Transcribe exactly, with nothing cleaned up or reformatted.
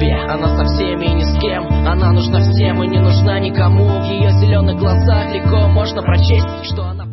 себе, она со всеми и ни с кем. Она нужна всем и не нужна никому. В ее зеленых глазах легко можно прочесть, что она